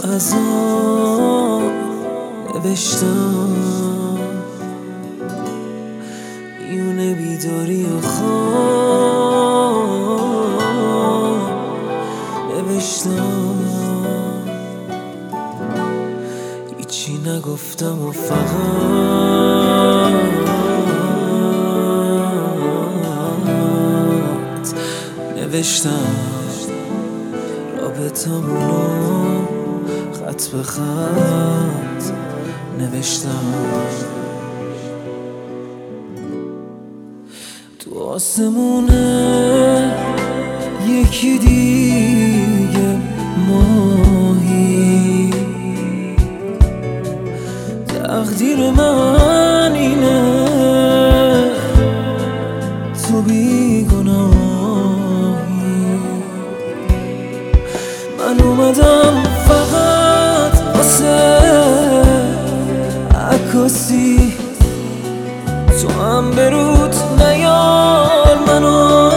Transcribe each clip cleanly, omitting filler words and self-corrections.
خزان نوشتم میونه بیداری و خواب نوشتم هیچی نگفتم و فقط نوشتم رابطمونو خط به خط نوشتم تو آسمونه یکی دیگه ماهی تقدیر من اینه تو بیگناهی من اومدم فقط واسه عکاسی تو هم برود نیار منو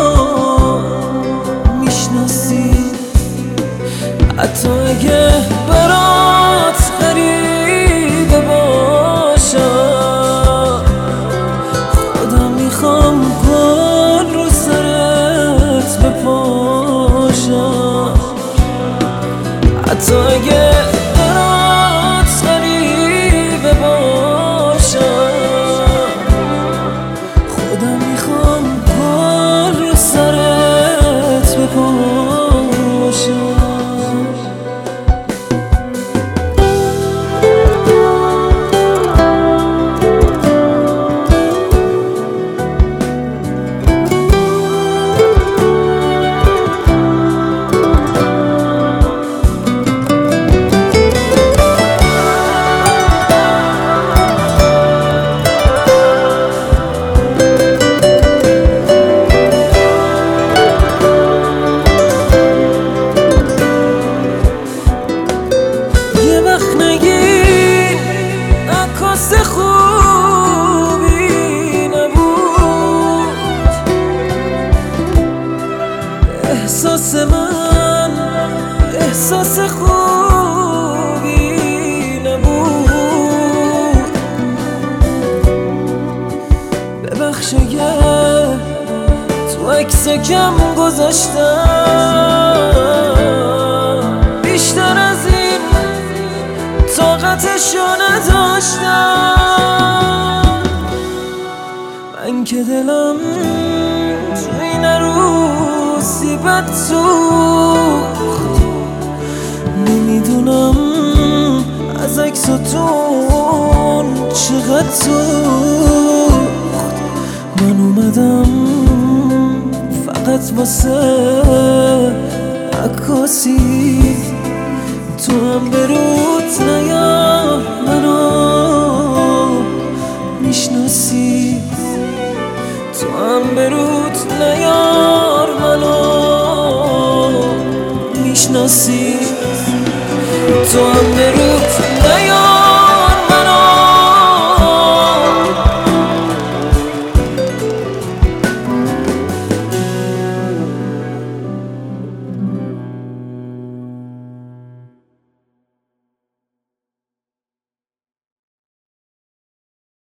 میشناسی حتی اگه برات غریبه باشم خودم میخوام گل رو سرت بپاشم حتی اگه برات غریبه باشم خودم میخوام گل رو سرت بپاشم خوبی نبود احساس من احساس خوبی نبود ببخش اگه تو عکس کم گذاشتم بیشتر از این طاقتشو نداشتم من که دلم تو این روزی بد سوخت نمیدونم از عکساتون چقدر سوخت من اومدم فقط واسه عکاسی تو هم برود نیار منو میشناسی تو هم برود نیار منو میشناسی تو هم برود